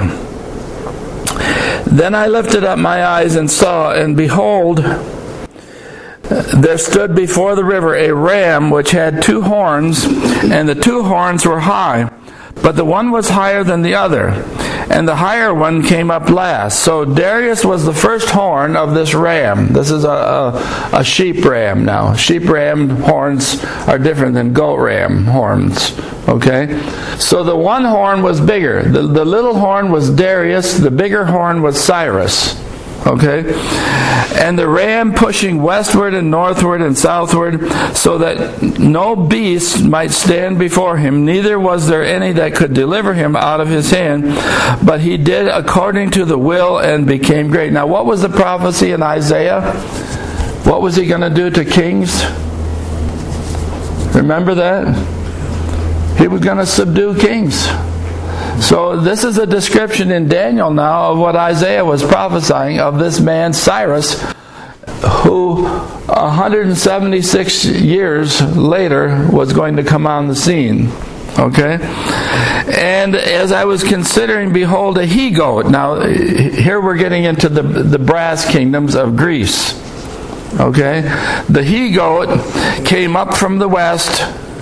Then I lifted up my eyes and saw, and behold, there stood before the river a ram which had 2 horns, and the 2 horns were high, but the one was higher than the other, and the higher one came up last. So Darius was the first horn of this ram. This is a sheep ram now. Sheep ram horns are different than goat ram horns. Okay? So the one horn was bigger. The little horn was Darius. The bigger horn was Cyrus. Okay? And the ram pushing westward and northward and southward, so that no beast might stand before him, neither was there any that could deliver him out of his hand, but he did according to the will and became great. Now, what was the prophecy in Isaiah? What was he going to do to kings? Remember that? He was going to subdue kings. So this is a description in Daniel now of what Isaiah was prophesying of this man Cyrus, who 176 years later was going to come on the scene. Okay? And as I was considering, behold, a he-goat. Now, here we're getting into the brass kingdoms of Greece. Okay? The he-goat came up from the west.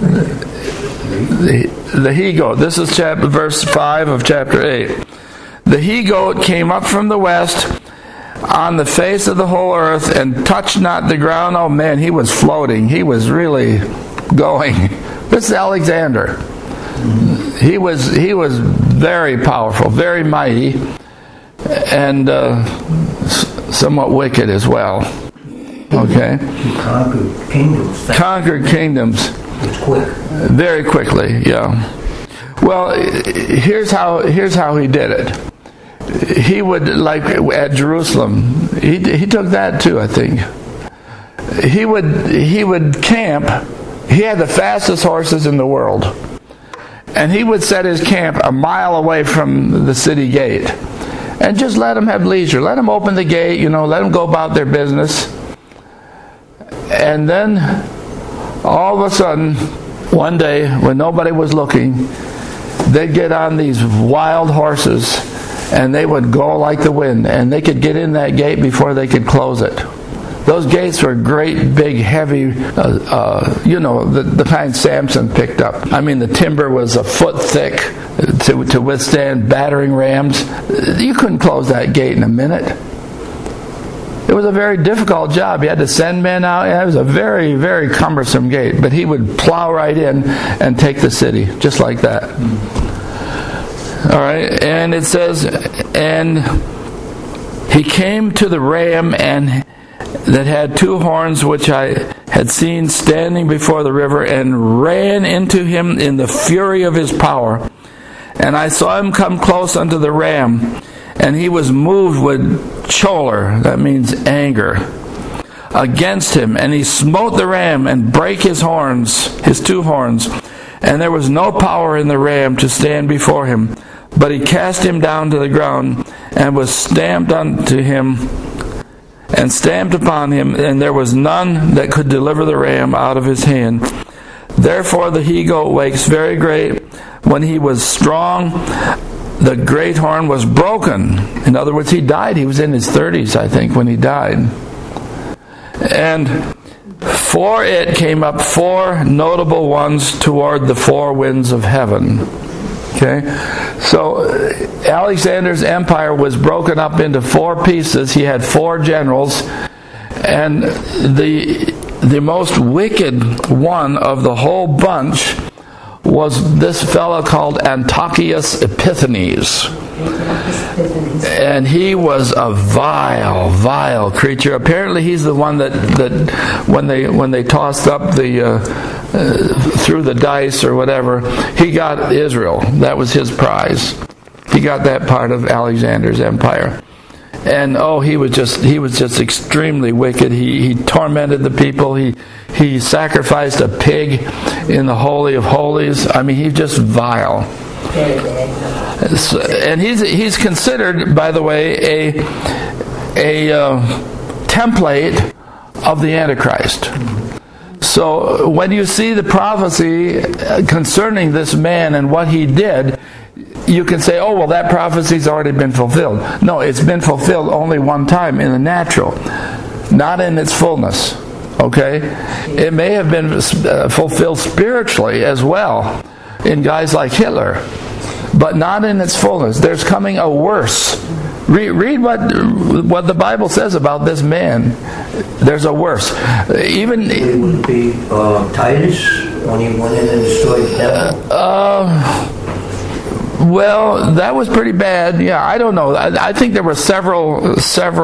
The he-goat. This is verse 5 of chapter 8. The he-goat came up from the west on the face of the whole earth and touched not the ground. Oh man, he was floating. He was really going. This is Alexander. He was very powerful, very mighty, and somewhat wicked as well. Okay? Conquered kingdoms. Conquered kingdoms. It's quick. Very quickly, yeah. Well, here's how he did it. He would, like at Jerusalem, he took that too, I think. He would camp He had the fastest horses in the world. And he would set his camp a mile away from the city gate. And just let them have leisure. Let them open the gate, let them go about their business. And then, all of a sudden, one day, when nobody was looking, they'd get on these wild horses, and they would go like the wind, and they could get in that gate before they could close it. Those gates were great, big, heavy, the kind Samson picked up. I mean, the timber was a foot thick to withstand battering rams. You couldn't close that gate in a minute. It was a very difficult job. He had to send men out. It was a very, very cumbersome gate. But he would plow right in and take the city, just like that. All right, and it says, and he came to the ram and that had two horns, which I had seen standing before the river, and ran into him in the fury of his power. And I saw him come close unto the ram, and he was moved with choler, that means anger, against him. And he smote the ram and brake his horns, his two horns. And there was no power in the ram to stand before him. But he cast him down to the ground, and was stamped unto him, and stamped upon him, and there was none that could deliver the ram out of his hand. Therefore the he-goat waxed very great. When he was strong, the great horn was broken. In other words, he died. He was in his 30s, I think, when he died. And for it came up four notable ones toward the four winds of heaven. Okay? So Alexander's empire was broken up into four pieces. He had four generals, and the most wicked one of the whole bunch was this fellow called Antiochus Epiphanes. And he was a vile, vile creature. Apparently he's the one that when they tossed up threw the dice or whatever, he got Israel. That was his prize. He got that part of Alexander's empire. And he was just extremely wicked. He tormented the people. He sacrificed a pig in the Holy of Holies. I mean, he's just vile. And he's considered, by the way, a template of the Antichrist. So when you see the prophecy concerning this man and what he did, you can say, oh, well, that prophecy's already been fulfilled. No, it's been fulfilled only one time in the natural, not in its fullness. Okay? It may have been fulfilled spiritually as well in guys like Hitler, but not in its fullness. There's coming a worse. Read what the Bible says about this man. There's a worse. Even it would be Titus when he went in and destroyed the temple. Well, that was pretty bad. Yeah, I don't know. I think there were several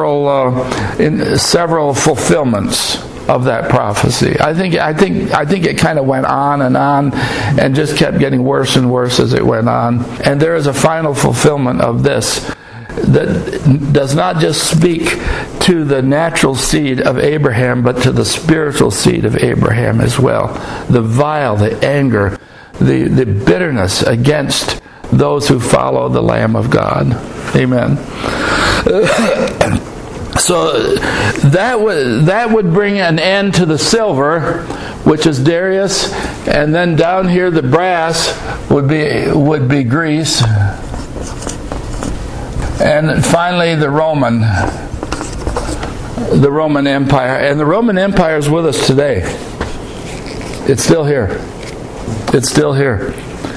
fulfillments of that prophecy. I think it kind of went on and just kept getting worse and worse as it went on. And there is a final fulfillment of this that does not just speak to the natural seed of Abraham, but to the spiritual seed of Abraham as well. The vile, the anger, the bitterness against those who follow the Lamb of God. Amen. So that would bring an end to the silver, which is Darius, and then down here the brass would be Greece, and finally the Roman Empire. And the Roman Empire is with us today. It's still here. It's still here.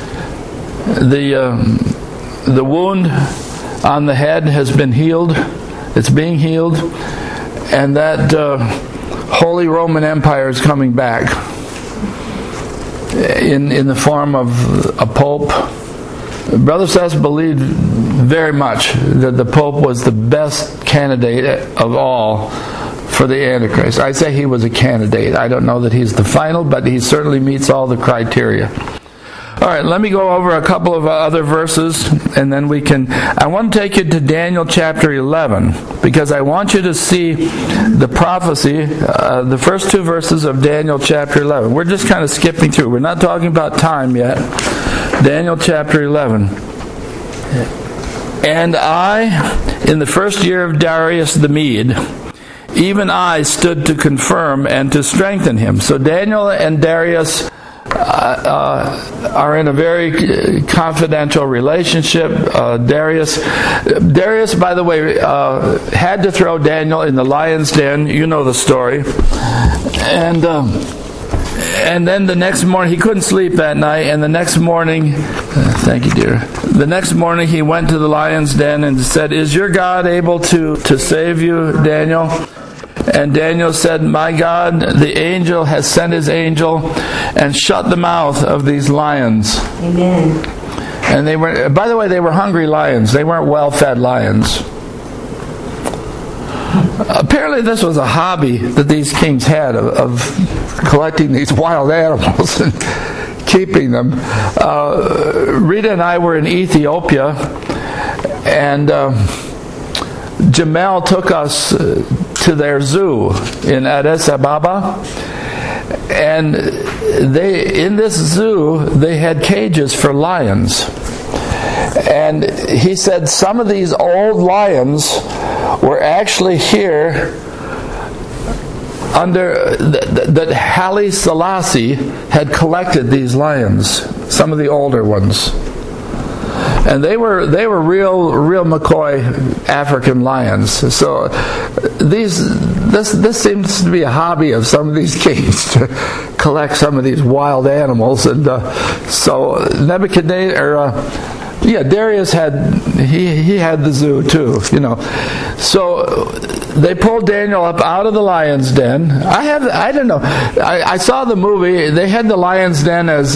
The wound on the head has been healed. It's being healed, and that Holy Roman Empire is coming back in the form of a pope. Brother Seth believed very much that the pope was the best candidate of all for the Antichrist. I say he was a candidate. I don't know that he's the final, but he certainly meets all the criteria. All right, let me go over a couple of other verses, and then I want to take you to Daniel chapter 11, because I want you to see the prophecy, the first 2 verses of Daniel chapter 11. We're just kind of skipping through. We're not talking about time yet. Daniel chapter 11. And I, in the first year of Darius the Mede, even I stood to confirm and to strengthen him. So Daniel and Darius are in a very confidential relationship. Darius, by the way, had to throw Daniel in the lion's den. You know the story. And then the next morning, he couldn't sleep that night, and the next morning, thank you, dear. The next morning he went to the lion's den and said, "Is your God able to save you, Daniel?" And Daniel said, "My God, the angel has sent his angel and shut the mouth of these lions." Amen. And they were, by the way, they were hungry lions. They weren't well-fed lions. Apparently this was a hobby that these kings had of collecting these wild animals and keeping them. Rita and I were in Ethiopia, and Jamel took us to their zoo in Addis Ababa, and in this zoo they had cages for lions. And he said some of these old lions were actually here under that Haile Selassie had collected these lions, some of the older ones. And they were real McCoy African lions. So this seems to be a hobby of some of these kings to collect some of these wild animals. And so Nebuchadnezzar, Darius had the zoo too, So they pulled Daniel up out of the lion's den. I don't know. I saw the movie. They had the lion's den as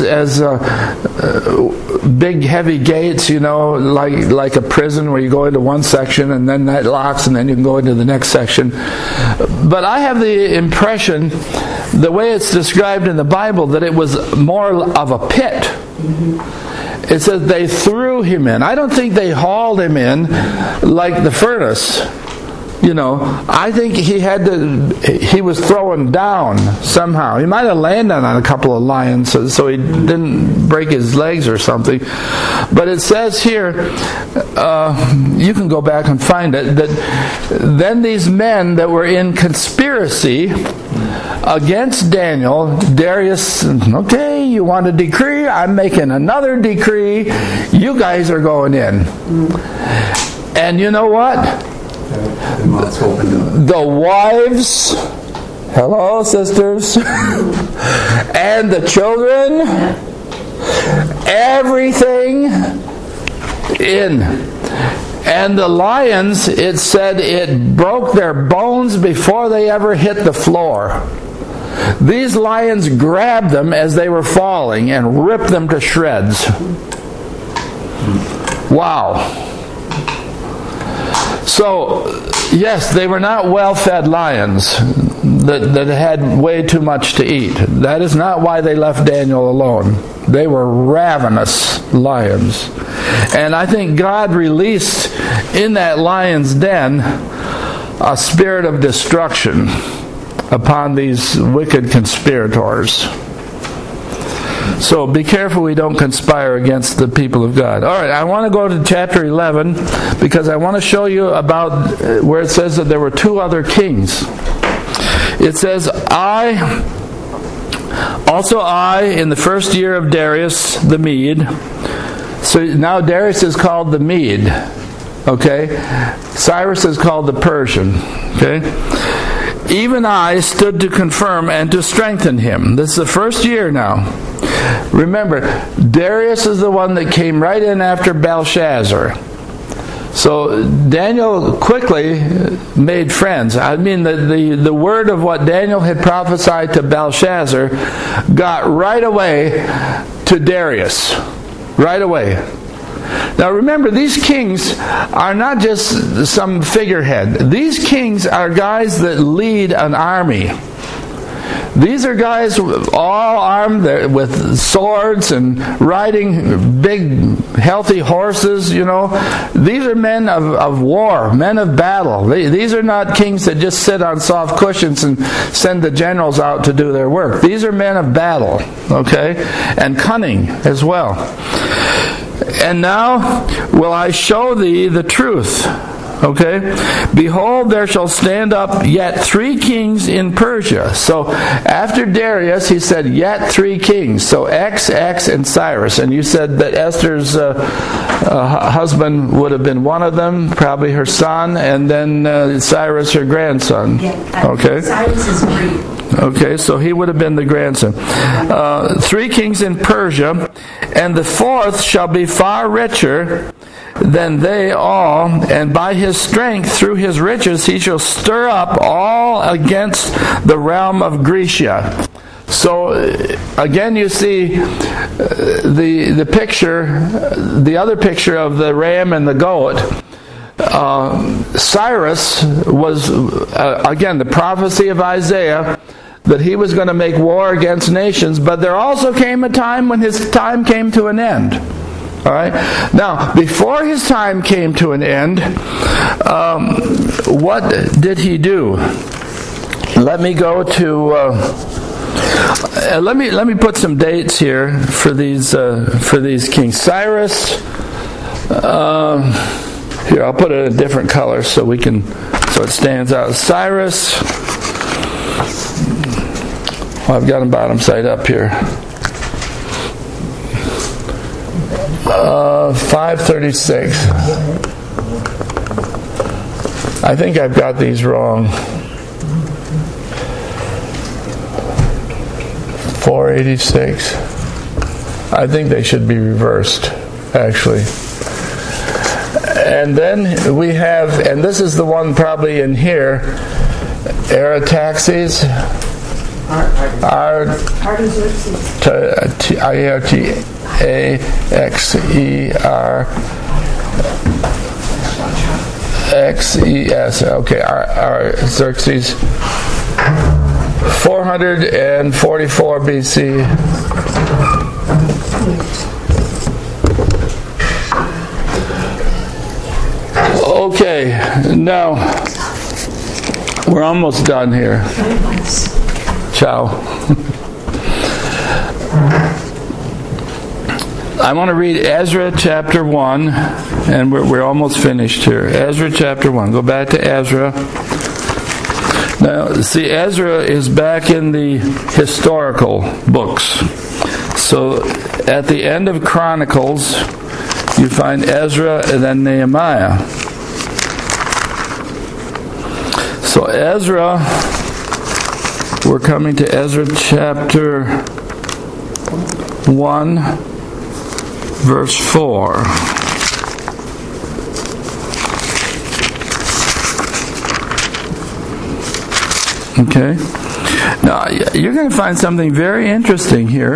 big heavy gates, like a prison where you go into one section and then that locks and then you can go into the next section. But I have the impression, the way it's described in the Bible, that it was more of a pit. Mm-hmm. It says they threw him in. I don't think they hauled him in like the furnace. I think he was thrown down somehow. He might have landed on a couple of lions so he didn't break his legs or something. But it says here, you can go back and find it, that then these men that were in conspiracy against Daniel, Darius, okay, you want a decree? I'm making another decree. You guys are going in. And you know what? The wives, hello sisters, and the children, everything in. And the lions, it said it broke their bones before they ever hit the floor. These lions grabbed them as they were falling and ripped them to shreds. Wow. So, yes, they were not well-fed lions that had way too much to eat. That is not why they left Daniel alone. They were ravenous lions. And I think God released in that lion's den a spirit of destruction upon these wicked conspirators. So be careful we don't conspire against the people of God. All right, I want to go to chapter 11 because I want to show you about where it says that there were 2 other kings. It says, I, in the first year of Darius the Mede. So now Darius is called the Mede. Okay? Cyrus is called the Persian. Okay? Even I stood to confirm and to strengthen him. This is the first year now. Remember, Darius is the one that came right in after Belshazzar. So Daniel quickly made friends. I mean, the word of what Daniel had prophesied to Belshazzar got right away to Darius. Right away. Now remember, these kings are not just some figurehead. These kings are guys that lead an army. These are guys all armed with swords and riding big, healthy horses, you know. These are men of war, men of battle. These are not kings that just sit on soft cushions and send the generals out to do their work. These are men of battle, okay, and cunning as well. And now will I show thee the truth. Okay? Behold, there shall stand up yet 3 kings in Persia. So after Darius, he said, yet 3 kings. So X, and Cyrus. And you said that Esther's husband would have been one of them, probably her son, and then Cyrus, her grandson. Okay? Cyrus is Greek. Okay, so he would have been the grandson. 3 kings in Persia, and the 4th shall be far richer than they all, and by his strength through his riches he shall stir up all against the realm of Grecia. So again, you see the picture, the other picture of the ram and the goat. Cyrus was again the prophecy of Isaiah that he was going to make war against nations, but there also came a time when his time came to an end. All right. Now, before his time came to an end, what did he do? Let me go to. Let me put some dates here for these kings. Cyrus. Here, I'll put it in a different color so it stands out. Cyrus. I've got them bottom side up here. 536. I think I've got these wrong. 486. I think they should be reversed, actually. And then we have, and this is the one probably in here, Artaxerxes. Artaxerxes. Okay, Artaxerxes. 444 BC. Okay, now we're almost done here. Ciao. I want to read Ezra chapter 1, and we're almost finished here. Ezra chapter 1. Go back to Ezra. Now, see, Ezra is back in the historical books. So, at the end of Chronicles, you find Ezra and then Nehemiah. So, Ezra, we're coming to Ezra chapter 1, verse 4. Okay? Now, you're going to find something very interesting here.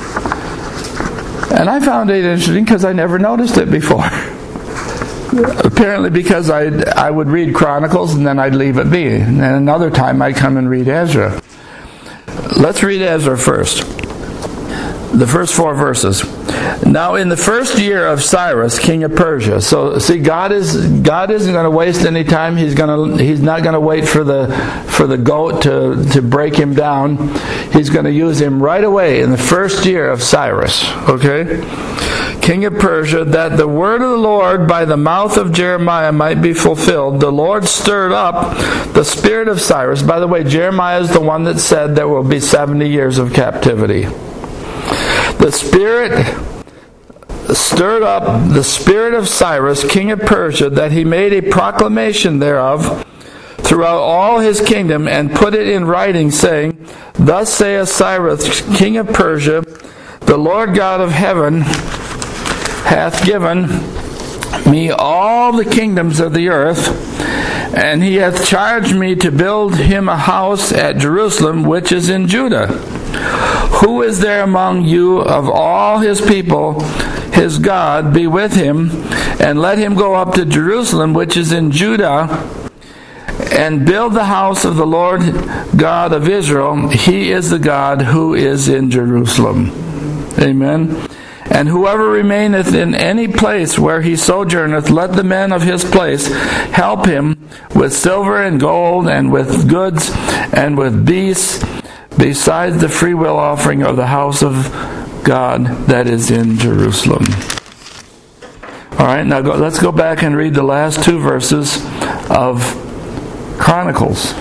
And I found it interesting because I never noticed it before. Apparently because I would read Chronicles and then I'd leave it be. And another time I'd come and read Ezra. Let's read Ezra first. The first 4 verses. Now in the first year of Cyrus, king of Persia. So see, God isn't going to waste any time. He's not going to wait for the goat to break him down. He's going to use him right away in the first year of Cyrus. Okay? King of Persia, that the word of the Lord by the mouth of Jeremiah might be fulfilled. The Lord stirred up the spirit of Cyrus. By the way, Jeremiah is the one that said there will be 70 years of captivity. The Spirit stirred up the spirit of Cyrus, king of Persia, that he made a proclamation thereof throughout all his kingdom, and put it in writing, saying, Thus saith Cyrus, king of Persia, the Lord God of heaven hath given me all the kingdoms of the earth, and he hath charged me to build him a house at Jerusalem, which is in Judah. Who is there among you of all his people, his God, be with him, and let him go up to Jerusalem, which is in Judah, and build the house of the Lord God of Israel. He is the God who is in Jerusalem. Amen. And whoever remaineth in any place where he sojourneth, let the men of his place help him with silver and gold, and with goods, and with beasts, besides the freewill offering of the house of God that is in Jerusalem. All right, now let's go back and read the last 2 verses of Chronicles.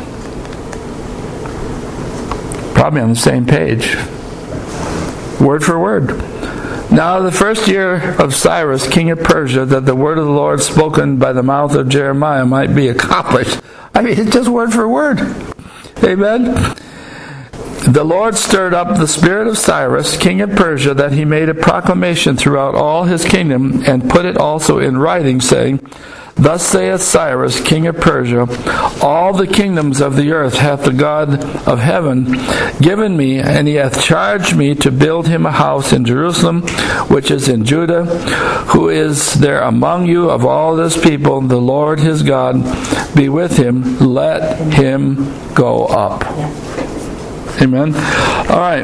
Probably on the same page. Word for word. Now the first year of Cyrus, king of Persia, that the word of the Lord spoken by the mouth of Jeremiah might be accomplished. I mean, it's just word for word. Amen? The Lord stirred up the spirit of Cyrus, king of Persia, that he made a proclamation throughout all his kingdom, and put it also in writing, saying, Thus saith Cyrus, king of Persia, all the kingdoms of the earth hath the God of heaven given me, and he hath charged me to build him a house in Jerusalem, which is in Judah. Who is there among you of all this people? The Lord his God be with him. Let him go up. Amen. All right.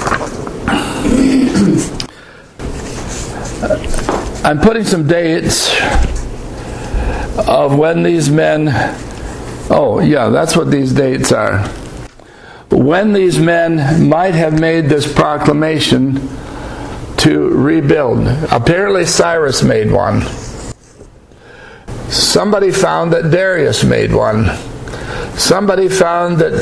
I'm putting some dates of when these men, that's what these dates are. When these men might have made this proclamation to rebuild. Apparently Cyrus made one. Somebody found that Darius made one. Somebody found that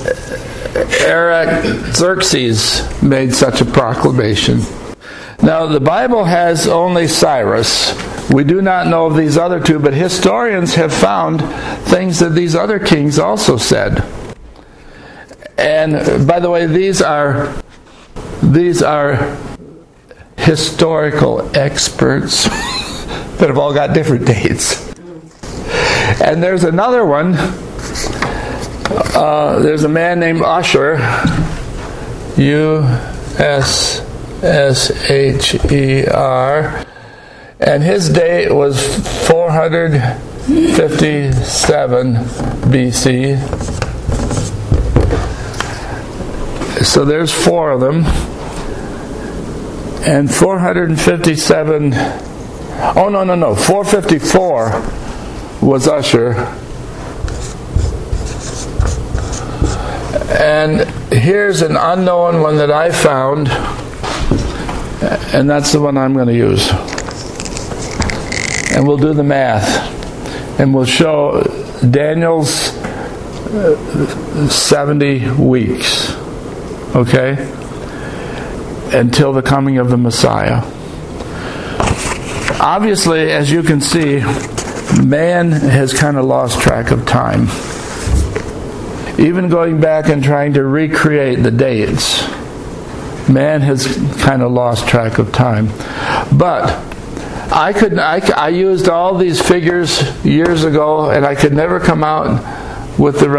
Artaxerxes made such a proclamation. Now the Bible has only Cyrus. We do not know of these other 2, but historians have found things that these other kings also said. And by the way, these are historical experts that have all got different dates. And there's another one. There's a man named Usher, U-S-S-H-E-R, and his date was 457 BC. So there's 4 of them. And 457, 454 was Usher. And here's an unknown one that I found, and that's the one I'm going to use. And we'll do the math, and we'll show Daniel's 70 weeks, okay, until the coming of the Messiah. Obviously, as you can see, man has kind of lost track of time. Even going back and trying to recreate the dates, man has kind of lost track of time. But I used all these figures years ago, and I could never come out with the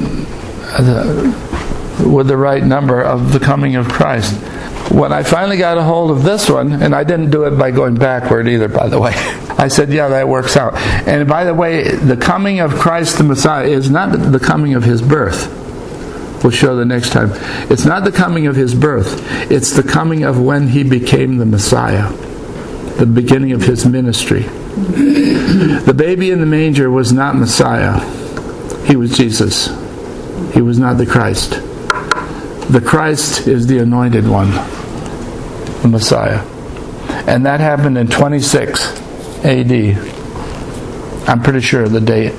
right number of the coming of Christ. When I finally got a hold of this one, and I didn't do it by going backward either, by the way. I said, yeah, that works out. And by the way, the coming of Christ the Messiah is not the coming of his birth. We'll show the next time. It's not the coming of his birth. It's the coming of when he became the Messiah. The beginning of his ministry. The baby in the manger was not Messiah. He was Jesus. He was not the Christ. The Christ is the anointed one, the Messiah. And that happened in 26 A.D. I'm pretty sure of the date.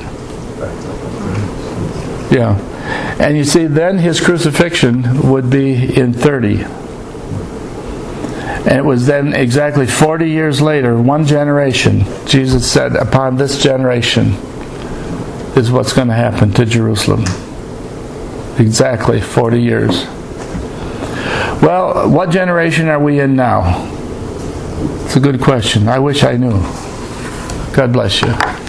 Yeah. And you see, then his crucifixion would be in 30. And it was then exactly 40 years later, one generation, Jesus said, upon this generation is what's going to happen to Jerusalem. Exactly 40 years. Well, what generation are we in now? It's a good question. I wish I knew. God bless you.